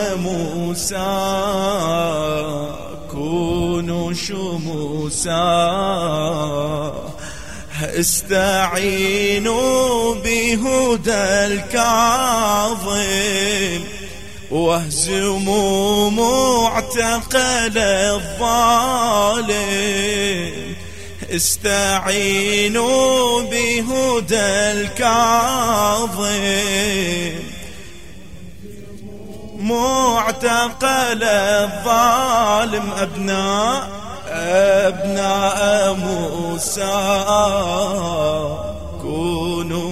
موسى كونوا شموسا استعينوا بهدى الكاظم واهزموا معتقل الظالم استعينوا بهدى الكاظم معتقل الظالم أبناء موسى كونوا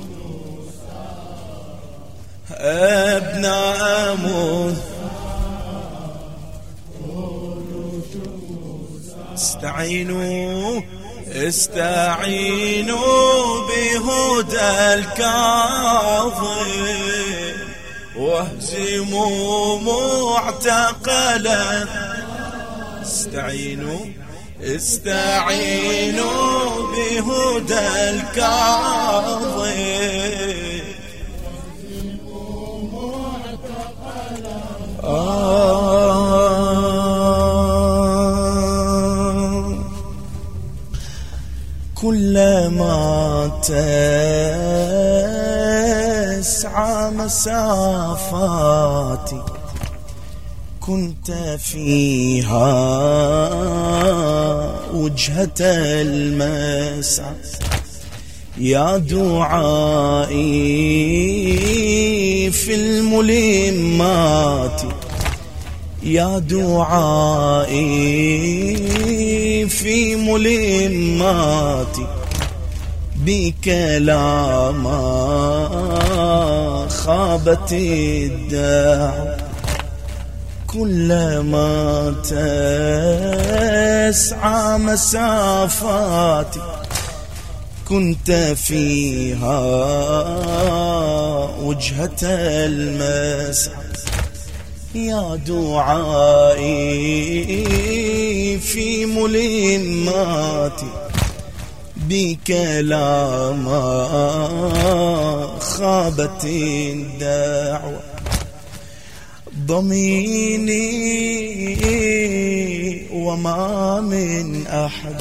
أبناء موسى استعينوا بهدى الكاظم واهزموا معتقلا استعينوا بهدى الكاظم كلما تسعى مسافاتي كنت فيها وجهة المسعى يا دعائي في الملمات يا دعائي في ملماتي بك لا ما خابت الداع كلما تسعى مسافاتي كنت فيها وجهة المسعى يا دعائي في ملماتي بك لا ما خابت الدعوة ضميني وما من أحد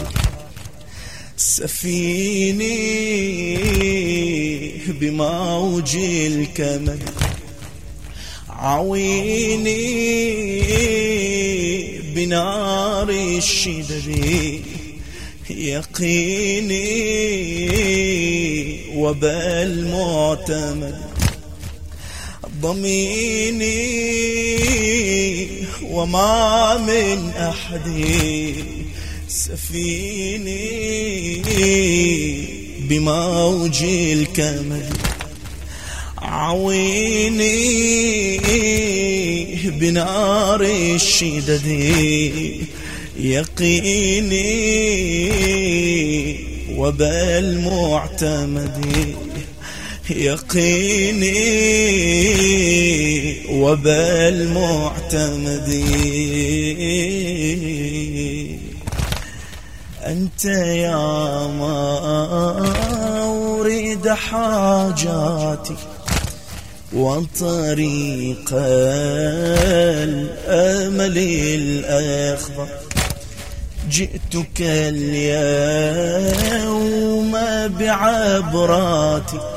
سفيني بموج الكمد عويني بنار الشدد يقيني وبالمعتمد ضميني وما من أحد سفيني بموج الكمد عويني بنار الشدد يقيني وبالمعتمد يقيني وبالمعتمد أنت يا ما أريد حاجاتي وطريق الأمل الأخضر جئتك اليوم بعبراتي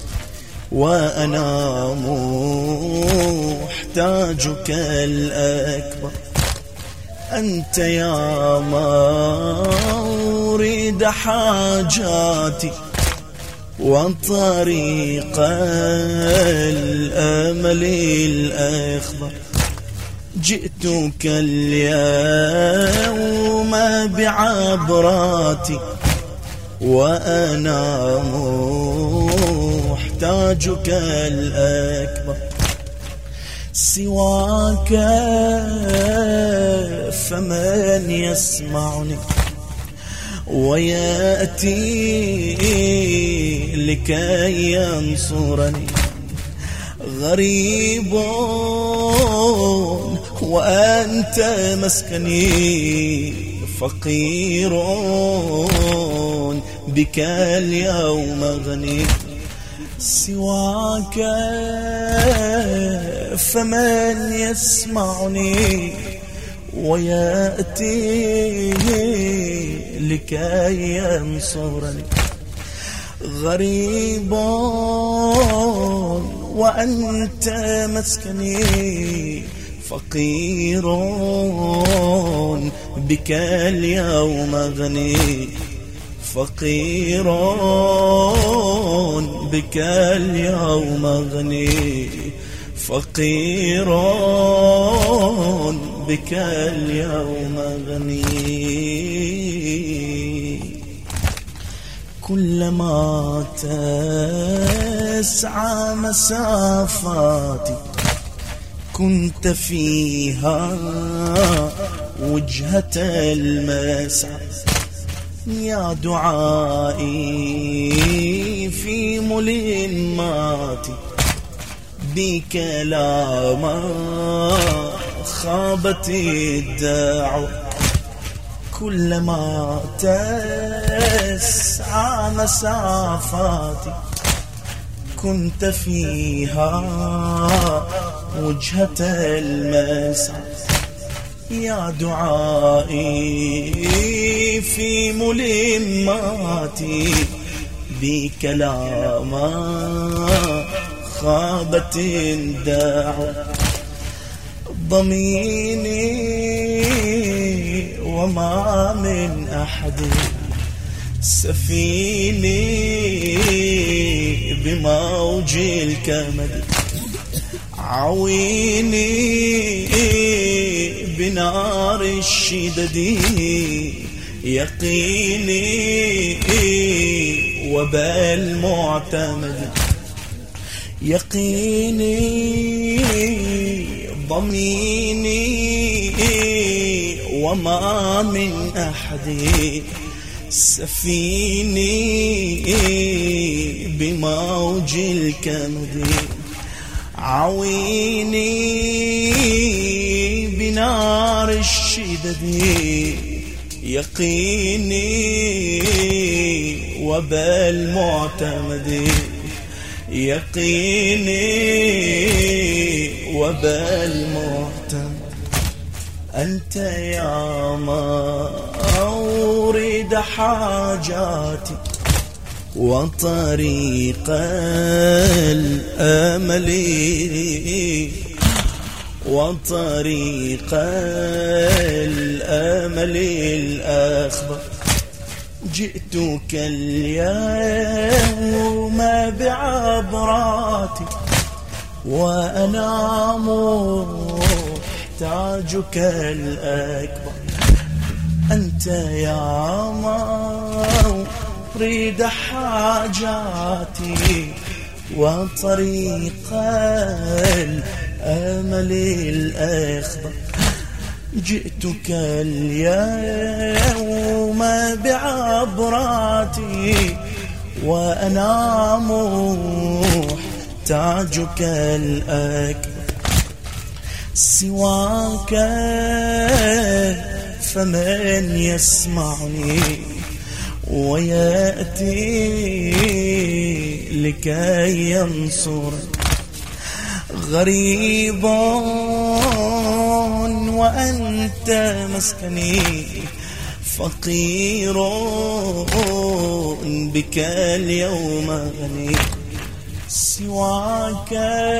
وأنا محتاجك الأكبر أنت يا ما أريد حاجاتي وطريق الأمل الأخضر جئتك اليوم بعبراتي وأنا محتاجك الأكبر سواك فمن يسمعني ويأتي لكي ينصرني غريب وأنت مسكني فقير بك اليوم غني سواك فمن يسمعني ويأتي لكي ينصرني. غريب وأنت مسكني، فقير بك اليوم غني. فقير بك اليوم غني. فقير بك اليوم غني. كلما تسعى مسافاتي كنت فيها وجهة المسعى. يا دعائي في ملماتي بك لا خابت الدعوة. كلما تسعى مسافاتي كنت فيها وجهة المسعى. يا دعائي في ملماتي بك لا خابت الدعوة. ضميني وما من أحد سفيني بموج الكمد. عويني بنار الشدد. يقيني وبالمعتمد. يقيني ضميني وما من أحد سفيني بموج الكمد. عويني بنار الشدد. يقيني وبالمعتمد. يقيني وبالمعتمد. أنت يا ما أورد حاجاتي وطريق الأمل. وطريق الأمل الأخضر. جئتك اليوم بعبراتي وأنا محتاجك الأكبر. أنت يا مورد حاجاتي وطريق الأمل الأخضر. جئتك اليوم بعبراتي وأنا محتاجك الأكبر. سواك فمن يسمعني ويأتي لكي ينصرني. غريب وأنت مسكني، فقير بك اليوم غني. سواك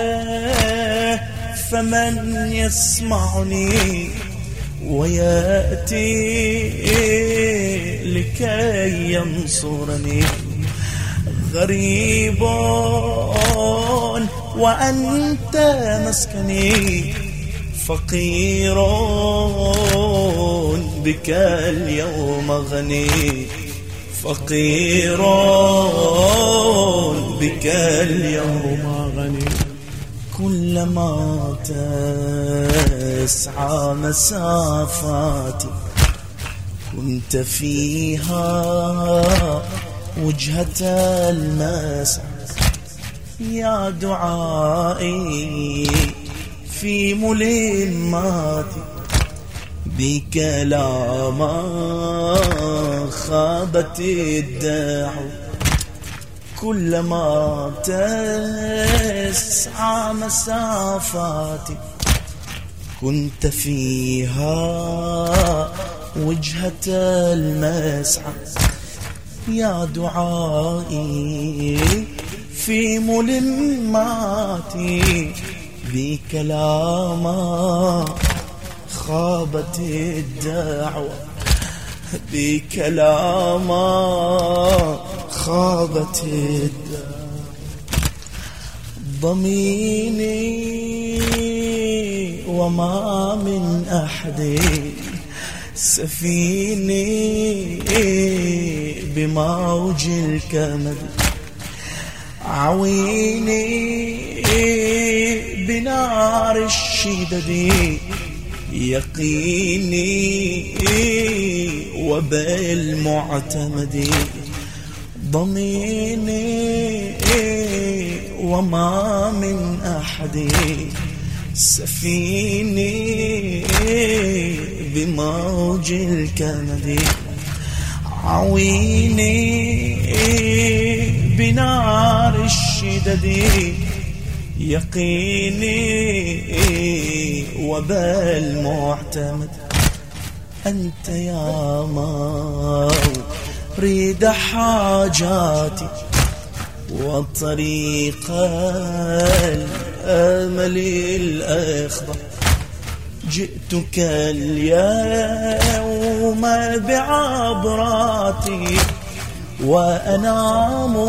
فمن يسمعني ويأتي لكي ينصرني. غريب وأنت مسكني، فقير بك اليوم غني. فقير بك اليوم غني. كلما تسعى مسافاتي كنت فيها وجهة المسعى. يا دعائي في ملماتي بك لا ما خابت الدعوة. كلما تسعى مسافاتي كنت فيها وجهة المسعى. يا دعائي في ملماتي بكلاما خابت الدعوة، بكلاما خابت الدعوة. ضميني وما من أحد سفيني بموج الكمد، عويني بنار الشدد، يقيني وبالمعتمد. ضميني وما من أحد سفيني بموج الكمد، عويني بنار الشدد، يقيني وبالمعتمد. أنت يا مورد حاجاتي وطريق الأمل الأخضر، جئتك اليوم بعبراتي وأنا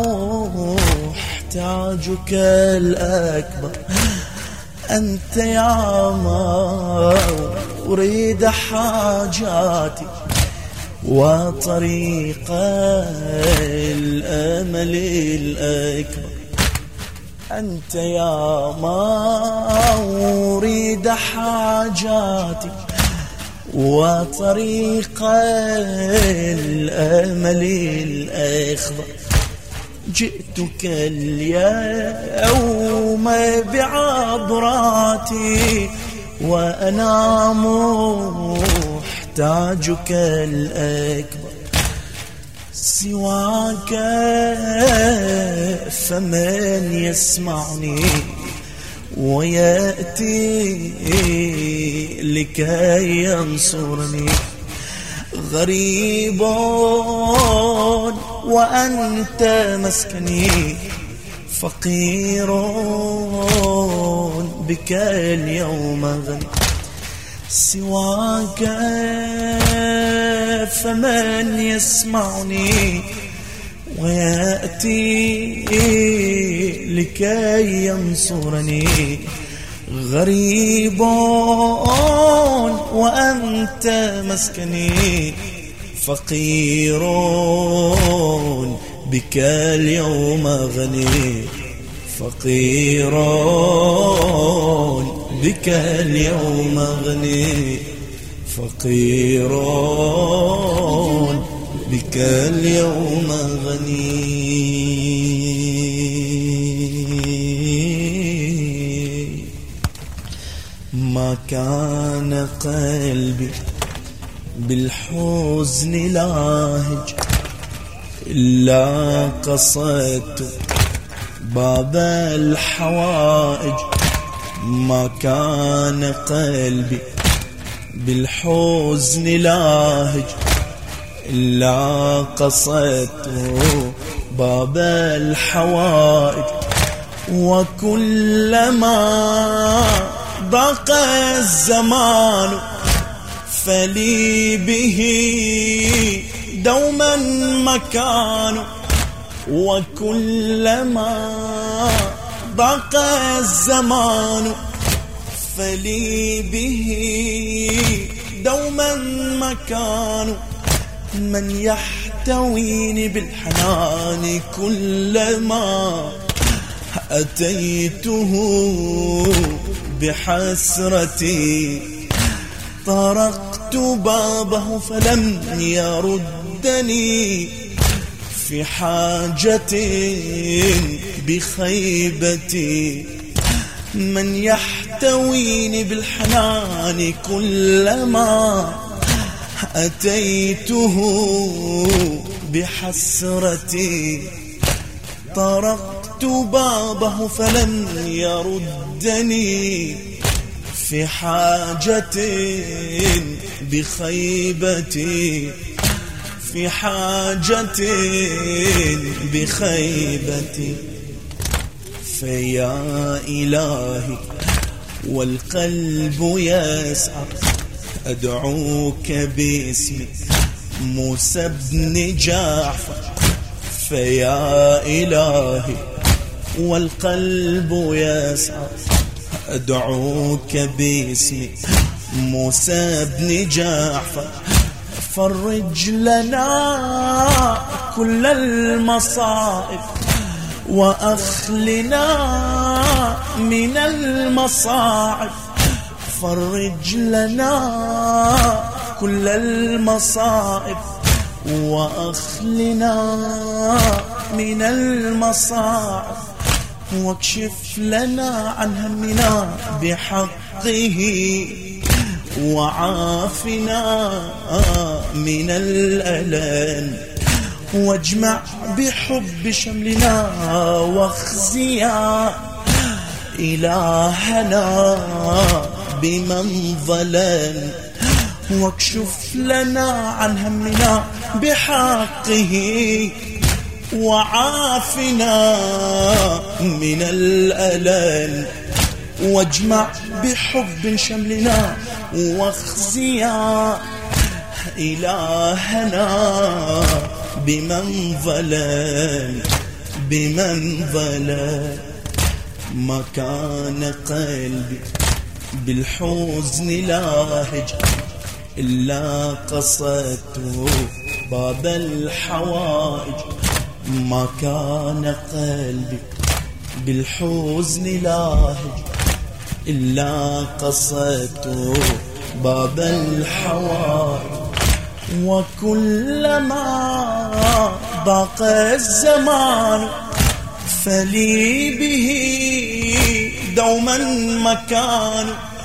محتاجك الأكبر. أنت يا مورد حاجاتي وطريق الأمل الأكبر، أنت يا مورد حاجاتي وطريق الأمل الأخضر. جئتك اليوم بعبراتي وأنا محتاجك الأكبر. سواك فمن يسمعني ويأتي لكي ينصرني. غريب وأنت مسكني، فقير بك اليوم غني. سواك فمن يسمعني ويأتي لكي ينصرني. غريب وأنت مسكني، فقير بك اليوم غني. فقير بك اليوم غني. فقير بك اليوم غني. ما كان قلبي بالحزن لاهج، إلا قصدت باب الحوائج. ما كان قلبي بالحزن لاهج، إلا قصدت باب الحوائج. وكلما ضاق الزمان فلي به دوما مكان. وكلما ضاق الزمان فلي به دوما مكان. من يحتويني بالحنان كلما أتيته بحسرتي. طرقت بابه فلم يردني في حاجة بخيبتي. من يحتويني بالحنان كلما أتيته بحسرتي. طرقت بابه فلم يردني في حاجة بخيبتي، في حاجة بخيبتي. فيا إلهي والقلب يسعى أدعوك باسمي موسى بن جعفر. فيا إلهي والقلب يسعى أدعوك باسمي موسى بن جعفر. فرج لنا كل المصائب وأخلنا من المصاعب. فرج لنا كل المصائب وأخلنا من المصاعب. واكشف لنا عن همنا بحقه وعافنا من الألم. واجمع بحب شملنا واخزيا إلهنا بمن ظلم. واكشف لنا عن همنا بحقه وعافنا من الألم. واجمع بحب شملنا واخزيا إلهنا بمن ظلم، بمن ظلم. ما كان قلبي بالحزن لاهج إلا قصدته باب الحوائج. ما كان قلبي بالحزن لاهج إلا قصدته باب الحوائج. وكلما ضاق الزمان فلي به دوما مكان.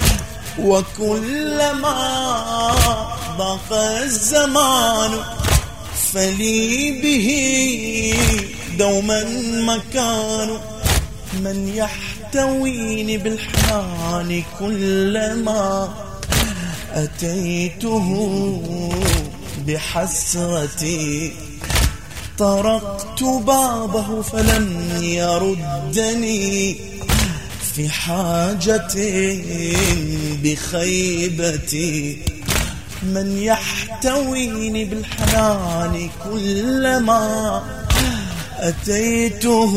وكلما ضاق الزمان فلي به دوما مكان. من يحتويني بالحنان كلما أتيته بحسرتي. طرقت بابه فلم يردني في حاجة بخيبتي. من يحتويني بالحنان كلما أتيته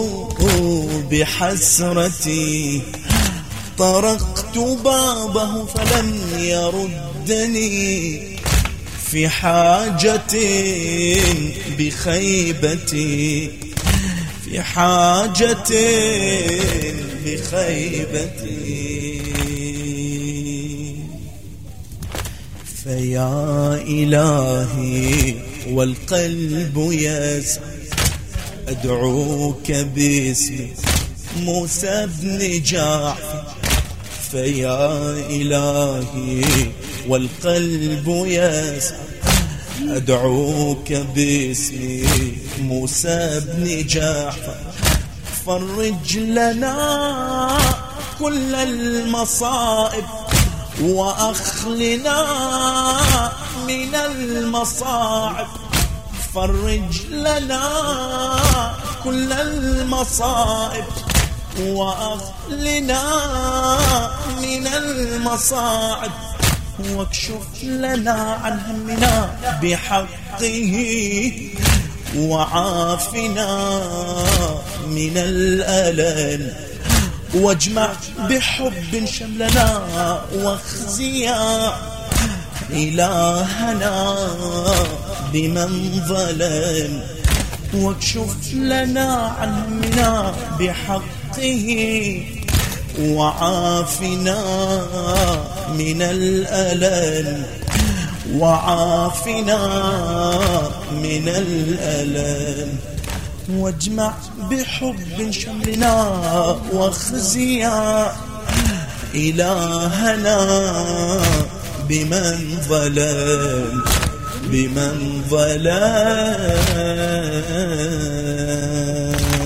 بحسرتي. طرقت بابه فلم يردني في حاجة بخيبتي، في حاجة بخيبتي. فيا إلهي والقلب يسعى أدعوك باسمي موسى بن جعفر. فيا إلهي والقلب يسعى أدعوك باسمي موسى بن جعفر. فرج لنا كل المصائب وأخلنا من المصاعب. فرج لنا كل المصائب وأخلنا من المصاعب. واكشف لنا عن همنا بحقه وعافنا من الألم. واجمع بحب شملنا واخزيا إلهنا بمن ظلم. واكشف لنا عن همنا بحقه وعافنا من الألم. وعافنا من الألم. واجمع بحب شملنا واخزيا إلهنا بمن ظلم، بمن ظلم.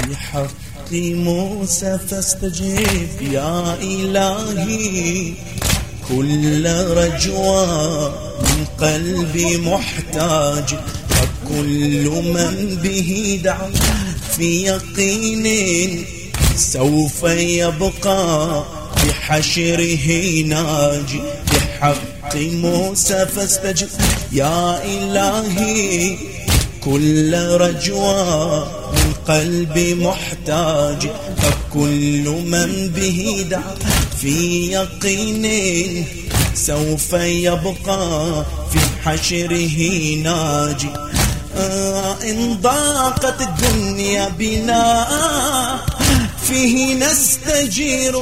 بحق موسى فاستجب يا إلهي كل رجوى من قلبي محتاج، فكل من به دعا في يقين سوف يبقى بحشره ناجي. بحق موسى فاستجب يا إلهي كل رجوى من قلبي محتاج، فكل من به دعا في يقين سوف يبقى في حشره ناجي. إن ضاقت الدنيا بنا فيه نستجير،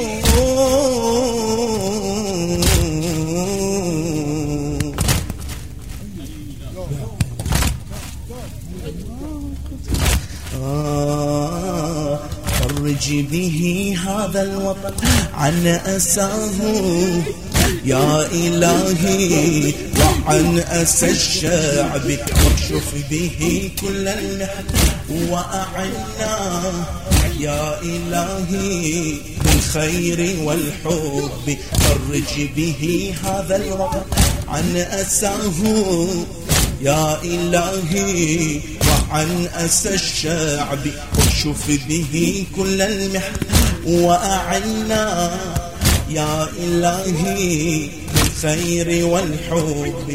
فرج به هذا الوطن عن أساه يا إلهي وعن أسى الشعب، واكشف به كل المحن وأعنا يا إلهي بالخير والحب. فرج به هذا الوطن عن أساه يا إلهي وعن أسى الشعب، واكشف به كل المحن وأعنا يا إلهي بالخير والحب.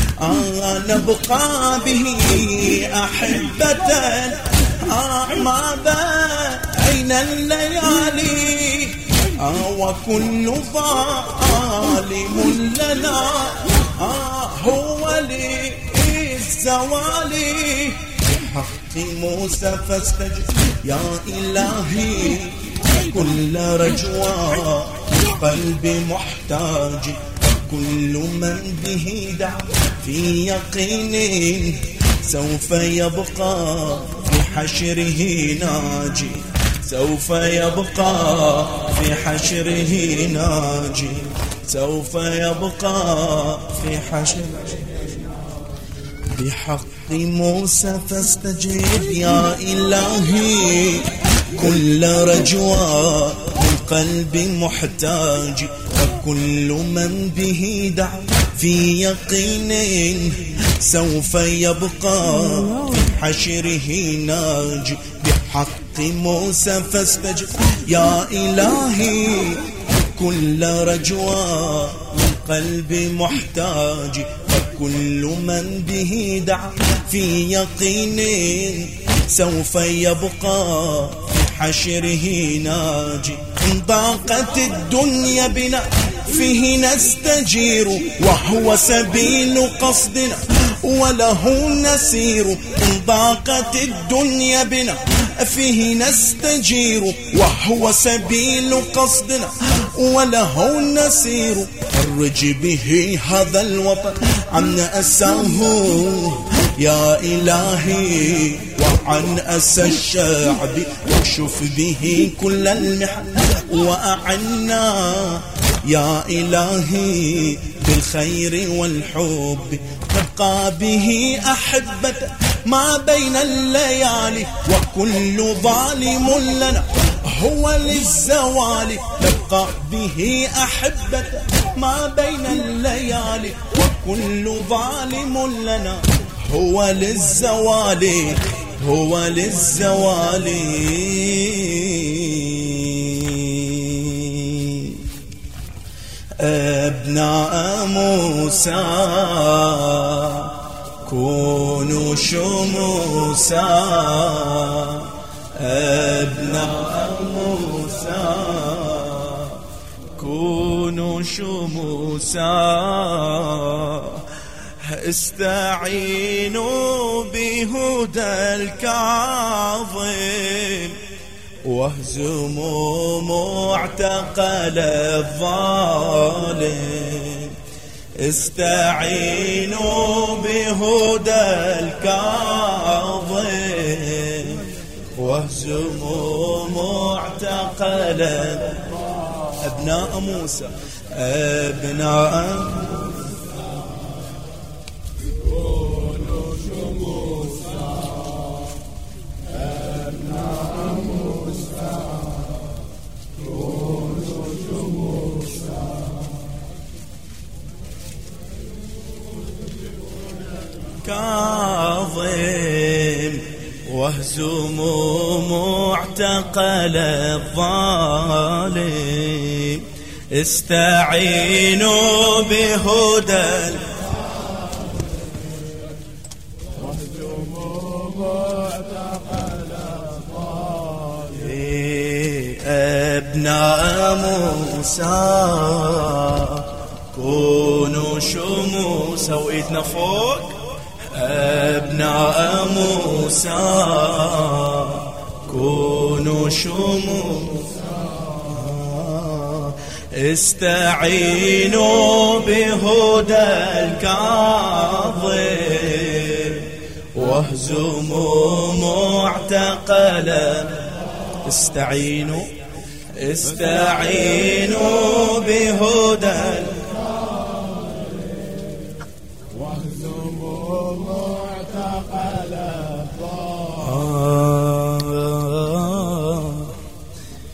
نبقى به أحبة ما بين الليالي، وكل ظالم لنا هو للزوال. بحق موسى فاستجب يا إلهي كل رجوى قلبي محتاج، كل من به دعا في يقين سوف يبقى في حشره ناجي. سوف يبقى في حشره ناجي. سوف يبقى في حشره. بحق موسى فاستجب يا إلهي كل رجوى من قلبي محتاج، وكل من به دعا في يقين سوف يبقى في حشره ناجي. بحق موسى فاستجب يا إلهي كل رجوى من قلبي محتاج، وكل من به دعا في يقين سوف يبقى في حشره ناجي. إن ضاقت الدنيا بنا فيه نستجير، وهو سبيل قصدنا وله نسير. إن ضاقت الدنيا بنا فيه نستجير، وهو سبيل قصدنا وله نسير. فرج به هذا الوطن عن أساه يا إلهي وعن أسى الشعب، واكشف به كل المحن وأعنا يا إلهي بالخير والحب. نبقى به أحبة ما بين الليالي، وكل ظالم لنا هو للزوال. نبقى به أحبة ما بين الليالي، وكل ظالم لنا هو للزوال. هو للزوال. أبناء موسى كونوا شموسا، أبناء موسى كونوا شموسا. استعينوا بهدى الكاظم واهزموا معتقل الظالم. استعينوا بهدى الكاظم واهزموا معتقل. أبناء موسى أبناء كونوا شموسا، أبناء موسى واهزموا معتقل الظالم استعينوا بهدى واهزموا معتقل الظالم أبناء موسى كونوا شموسا وإيدنا فوق أبناء موسى كونوا شموسا استعينوا بهدى الكاظم واهزموا معتقلا استعينوا بهدى واهزموا معتقل الظالم